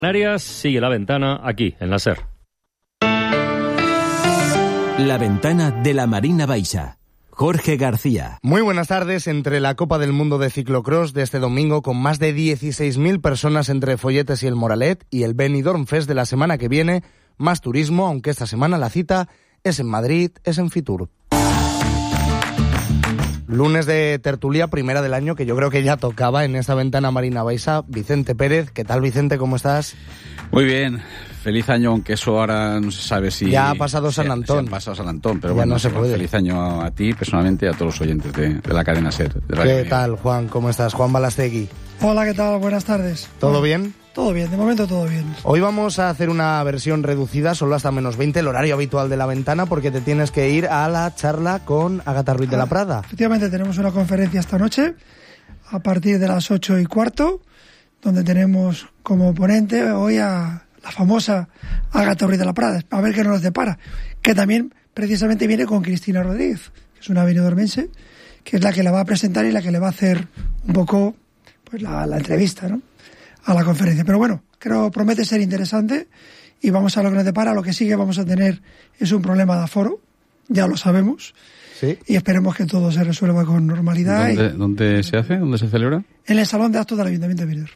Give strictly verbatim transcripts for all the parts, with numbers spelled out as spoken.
Canarias, sigue La Ventana aquí, en la SER. La Ventana de la Marina Baixa. Jorge García. Muy buenas tardes. Entre la Copa del Mundo de Ciclocross de este domingo, con más de dieciséis mil personas entre Folletes y el Moralet, y el Benidorm Fest de la semana que viene, más turismo, aunque esta semana la cita es en Madrid, es en Fitur. Lunes de tertulia, primera del año, que yo creo que ya tocaba en esta Ventana Marina Baixa. Vicente Pérez, ¿qué tal, Vicente? ¿Cómo estás? Muy bien, feliz año, aunque eso ahora no se sabe si... Ya ha pasado San si, Antón. Si ha pasado San Antón, pero ya bueno, no se puede. Feliz año a, a ti, personalmente, y a todos los oyentes de, de la cadena SER. De ¿Qué Radio tal, Juan? ¿Cómo estás? Juan Balastegui. Hola, ¿qué tal? Buenas tardes. ¿Todo bueno, bien? Todo bien, de momento todo bien. Hoy vamos a hacer una versión reducida, solo hasta menos veinte, el horario habitual de La Ventana, porque te tienes que ir a la charla con Ágata Ruiz ah, de la Prada. Efectivamente, tenemos una conferencia esta noche, a partir de las ocho y cuarto, donde tenemos como ponente hoy a la famosa Ágata Ruiz de la Prada, a ver qué nos depara, que también precisamente viene con Cristina Rodríguez, que es una benidormense, que es la que la va a presentar y la que le va a hacer un poco pues la, la entrevista, ¿no?, a la conferencia. Pero bueno, creo promete ser interesante y vamos a lo que nos depara. Lo que sí que vamos a tener es un problema de aforo, ya lo sabemos, ¿sí?, y esperemos que todo se resuelva con normalidad. ¿Dónde, y... ¿dónde se hace? ¿Dónde se celebra? En el Salón de Actos del Ayuntamiento de Benidorm.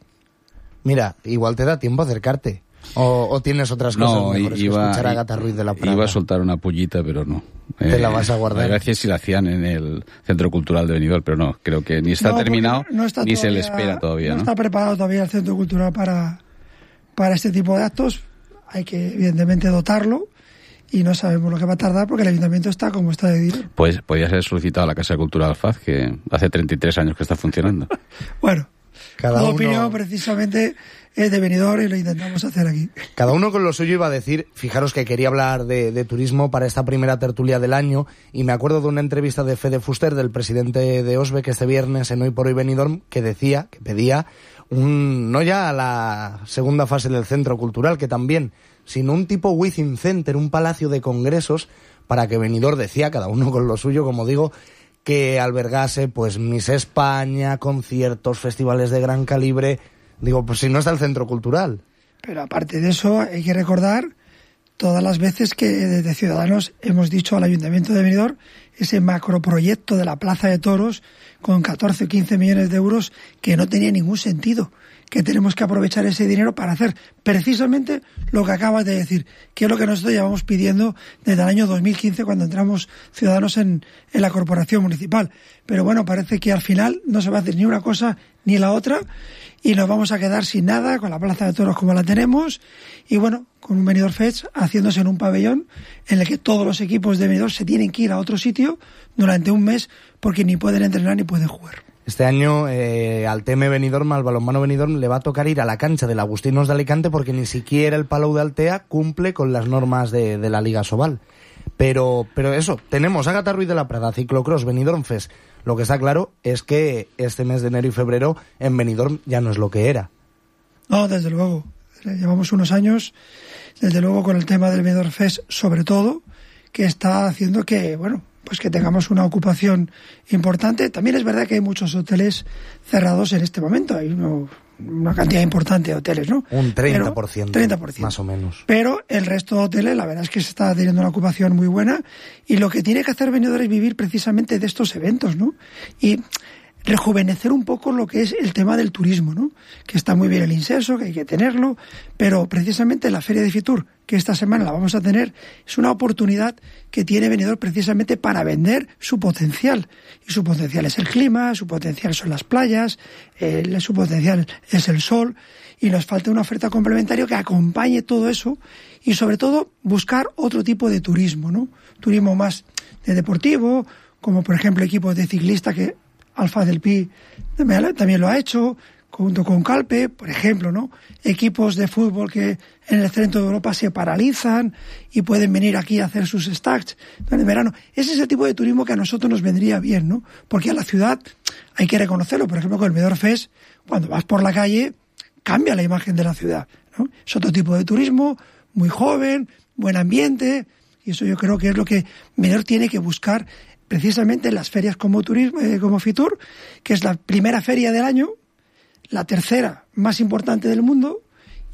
Mira, igual te da tiempo a acercarte. O, o tienes otras cosas no, mejores iba, que escuchar a Ágata Ruiz de la Prada. Iba a soltar una pullita, pero no. ¿Te eh, la vas a guardar? Gracias si la hacían en el Centro Cultural de Benidorm, pero no, creo que ni está no, terminado, no está ni todavía, se le espera todavía. No, no está preparado todavía el Centro Cultural para, para este tipo de actos. Hay que, evidentemente, dotarlo y no sabemos lo que va a tardar porque el Ayuntamiento está como está de dinero. Pues podría ser solicitado a la Casa Cultural Alfaz, que hace treinta y tres años que está funcionando. Bueno, cada la uno... opinión precisamente es de Benidorm y lo intentamos hacer aquí. Cada uno con lo suyo iba a decir. Fijaros que quería hablar de, de turismo para esta primera tertulia del año, y me acuerdo de una entrevista de Fede Fuster, del presidente de Osbeck, este viernes en Hoy por Hoy Benidorm, que decía, que pedía un, no ya a la segunda fase del centro cultural, que también, sino un tipo Within Center, un palacio de congresos, para que Benidorm, decía, cada uno con lo suyo, como digo, que albergase pues Miss España, conciertos, festivales de gran calibre. Digo, pues si no está el centro cultural. Pero aparte de eso, hay que recordar todas las veces que desde Ciudadanos hemos dicho al Ayuntamiento de Benidorm ese macroproyecto de la Plaza de Toros con catorce o quince millones de euros que no tenía ningún sentido, que tenemos que aprovechar ese dinero para hacer precisamente lo que acabas de decir, que es lo que nosotros llevamos pidiendo desde el año dos mil quince cuando entramos Ciudadanos en, en la corporación municipal. Pero bueno, parece que al final no se va a hacer ni una cosa ni la otra y nos vamos a quedar sin nada, con la Plaza de Toros como la tenemos, y bueno, con un Benidorm Fest haciéndose en un pabellón en el que todos los equipos de Benidorm se tienen que ir a otro sitio durante un mes porque ni pueden entrenar ni pueden jugar. Este año eh, al T M Benidorm, al balonmano Benidorm, le va a tocar ir a la cancha del Agustinos de Alicante porque ni siquiera el Palau de Altea cumple con las normas de, de la Liga Sobal. Pero, pero eso, tenemos Ágata Ruiz de la Prada, Ciclocross, Benidorm Fest. Lo que está claro es que este mes de enero y febrero en Benidorm ya no es lo que era. No, desde luego. Llevamos unos años, desde luego, con el tema del Benidorm Fest, sobre todo, que está haciendo que, bueno, pues que tengamos una ocupación importante. También es verdad que hay muchos hoteles cerrados en este momento. Hay uno, una cantidad importante de hoteles, ¿no? Un treinta por ciento, Pero, treinta por ciento. Más o menos. Pero el resto de hoteles, la verdad es que se está teniendo una ocupación muy buena. Y lo que tiene que hacer Benidorm es vivir precisamente de estos eventos, ¿no? Y rejuvenecer un poco lo que es el tema del turismo, ¿no? Que está muy bien el inserso, que hay que tenerlo, pero precisamente la Feria de Fitur, que esta semana la vamos a tener, es una oportunidad que tiene Benidorm precisamente para vender su potencial. Y su potencial es el clima, su potencial son las playas, eh, su potencial es el sol, y nos falta una oferta complementaria que acompañe todo eso, y sobre todo buscar otro tipo de turismo, ¿no? Turismo más de deportivo, como por ejemplo equipos de ciclistas que Alfaz del Pi también lo ha hecho, junto con Calpe, por ejemplo, ¿no? Equipos de fútbol que en el centro de Europa se paralizan y pueden venir aquí a hacer sus stacks en el verano. Ese es el tipo de turismo que a nosotros nos vendría bien, ¿no? Porque a la ciudad hay que reconocerlo. Por ejemplo, con el Benidorm Fest, cuando vas por la calle, cambia la imagen de la ciudad, ¿no? Es otro tipo de turismo, muy joven, buen ambiente, y eso yo creo que es lo que Benidorm tiene que buscar precisamente en las ferias como turismo, eh, como Fitur, que es la primera feria del año, la tercera más importante del mundo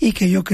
y que yo creo